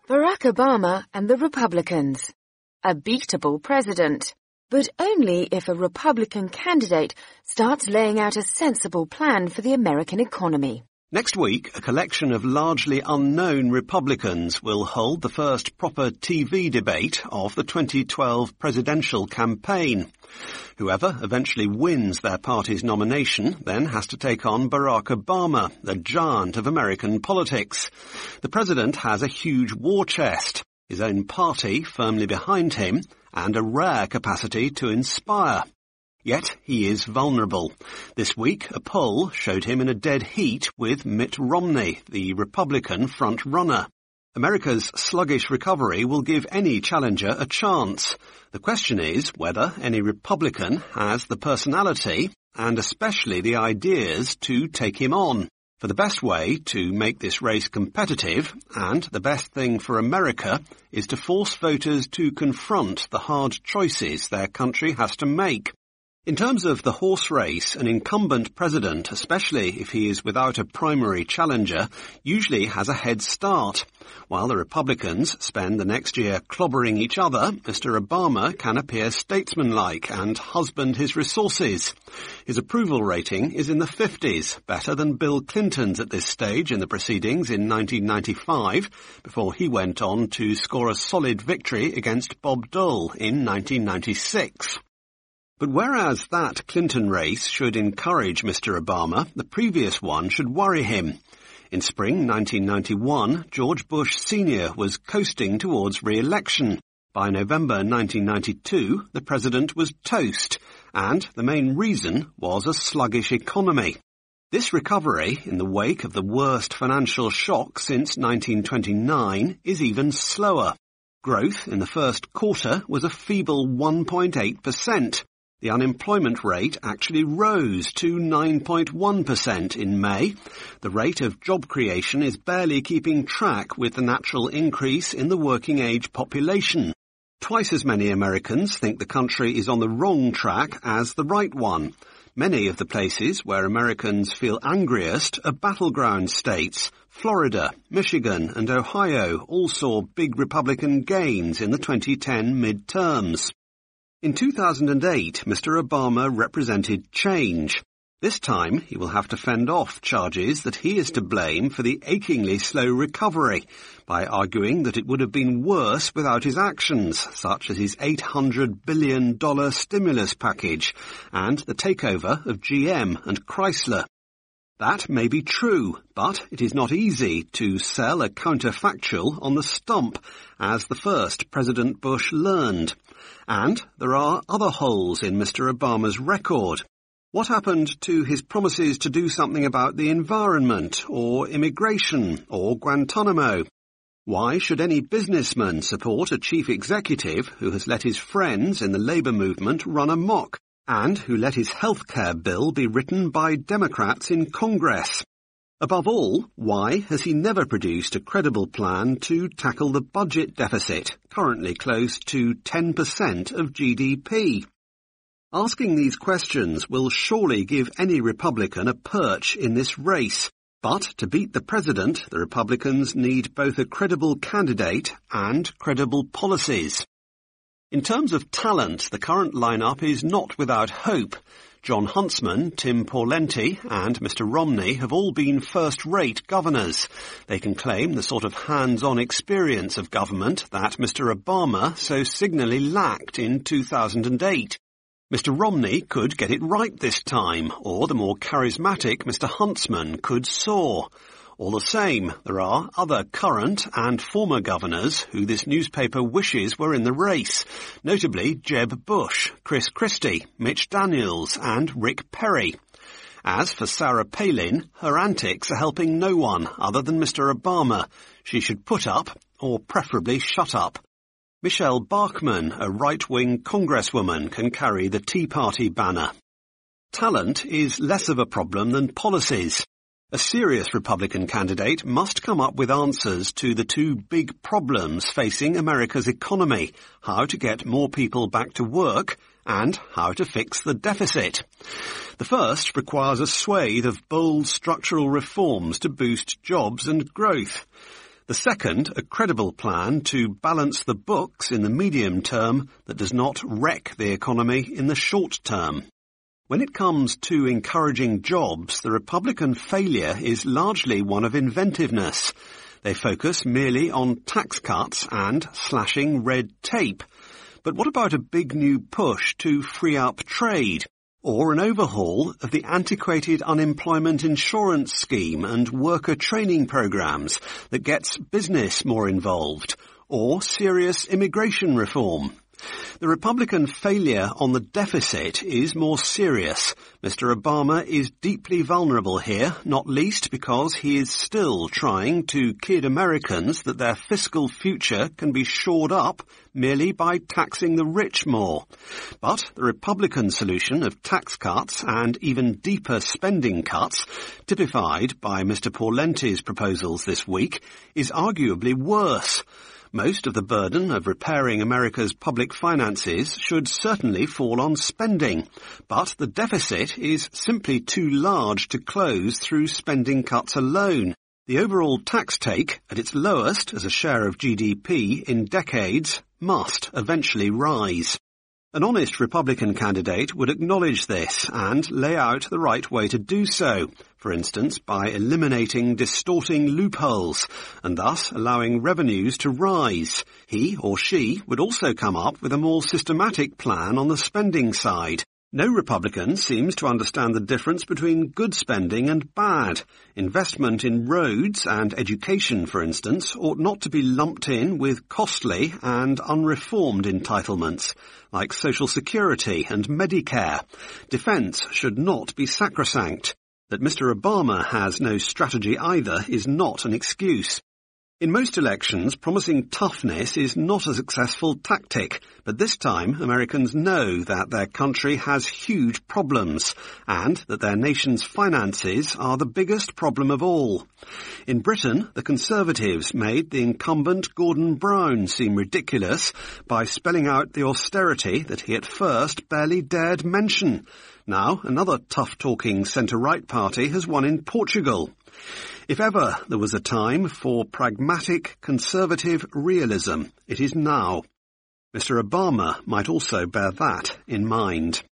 Barack Obama and the Republicans. A beatable president, but only if a Republican candidate starts laying out a sensible plan for the American economy. Next week, a collection of largely unknown Republicans will hold the first proper TV debate of the 2012 presidential campaign. Whoever eventually wins their party's nomination then has to take on Barack Obama, the giant of American politics. The president has a huge war chest, his own party firmly behind him, and a rare capacity to inspire. Yet he is vulnerable. This week, a poll showed him in a dead heat with Mitt Romney, the Republican front-runner. America's sluggish recovery will give any challenger a chance. The question is whether any Republican has the personality, and especially the ideas, to take him on. For the best way to make this race competitive, and the best thing for America, is to force voters to confront the hard choices their country has to make. In terms of the horse race, an incumbent president, especially if he is without a primary challenger, usually has a head start. While the Republicans spend the next year clobbering each other, Mr. Obama can appear statesmanlike and husband his resources. His approval rating is in the 50s, better than Bill Clinton's at this stage in the proceedings in 1995, before he went on to score a solid victory against Bob Dole in 1996. But whereas that Clinton race should encourage Mr. Obama, the previous one should worry him. In spring 1991, George Bush Sr. was coasting towards re-election. By November 1992, the president was toast, and the main reason was a sluggish economy. This recovery, in the wake of the worst financial shock since 1929, is even slower. Growth in the first quarter was a feeble 1.8%. The unemployment rate actually rose to 9.1% in May. The rate of job creation is barely keeping track with the natural increase in the working age population. Twice as many Americans think the country is on the wrong track as the right one. Many of the places where Americans feel angriest are battleground states. Florida, Michigan and Ohio all saw big Republican gains in the 2010 midterms. In 2008, Mr. Obama represented change. This time, he will have to fend off charges that he is to blame for the achingly slow recovery by arguing that it would have been worse without his actions, such as his $800 billion stimulus package and the takeover of GM and Chrysler. That may be true, but it is not easy to sell a counterfactual on the stump, as the first President Bush learned. And there are other holes in Mr. Obama's record. What happened to his promises to do something about the environment, or immigration, or Guantanamo? Why should any businessman support a chief executive who has let his friends in the Labour movement run amok, and who let his healthcare bill be written by Democrats in Congress? Above all, why has he never produced a credible plan to tackle the budget deficit, currently close to 10% of GDP? Asking these questions will surely give any Republican a perch in this race. But to beat the president, the Republicans need both a credible candidate and credible policies. In terms of talent, the current lineup is not without hope. Jon Huntsman, Tim Pawlenty and Mr. Romney have all been first-rate governors. They can claim the sort of hands-on experience of government that Mr. Obama so signally lacked in 2008. Mr. Romney could get it right this time, or the more charismatic Mr. Huntsman could soar. All the same, there are other current and former governors who this newspaper wishes were in the race, notably Jeb Bush, Chris Christie, Mitch Daniels and Rick Perry. As for Sarah Palin, her antics are helping no one other than Mr. Obama. She should put up, or preferably shut up. Michelle Bachmann, a right-wing congresswoman, can carry the Tea Party banner. Talent is less of a problem than policies. A serious Republican candidate must come up with answers to the two big problems facing America's economy: how to get more people back to work and how to fix the deficit. The first requires a swathe of bold structural reforms to boost jobs and growth. The second, a credible plan to balance the books in the medium term that does not wreck the economy in the short term. When it comes to encouraging jobs, the Republican failure is largely one of inventiveness. They focus merely on tax cuts and slashing red tape. But what about a big new push to free up trade? Or an overhaul of the antiquated unemployment insurance scheme and worker training programs that gets business more involved? Or serious immigration reform? The Republican failure on the deficit is more serious. Mr. Obama is deeply vulnerable here, not least because he is still trying to kid Americans that their fiscal future can be shored up merely by taxing the rich more. But the Republican solution of tax cuts and even deeper spending cuts, typified by Mr. Pawlenty's proposals this week, is arguably worse. Most of the burden of repairing America's public finances should certainly fall on spending, but the deficit is simply too large to close through spending cuts alone. The overall tax take, at its lowest as a share of GDP in decades, must eventually rise. An honest Republican candidate would acknowledge this and lay out the right way to do so, for instance by eliminating distorting loopholes and thus allowing revenues to rise. He or she would also come up with a more systematic plan on the spending side. No Republican seems to understand the difference between good spending and bad. Investment in roads and education, for instance, ought not to be lumped in with costly and unreformed entitlements, like Social Security and Medicare. Defence should not be sacrosanct. That Mr. Obama has no strategy either is not an excuse. In most elections, promising toughness is not a successful tactic, but this time Americans know that their country has huge problems and that their nation's finances are the biggest problem of all. In Britain, the Conservatives made the incumbent Gordon Brown seem ridiculous by spelling out the austerity that he at first barely dared mention. Now, another tough-talking centre-right party has won in Portugal. If ever there was a time for pragmatic, conservative realism, it is now. Mr. Obama might also bear that in mind.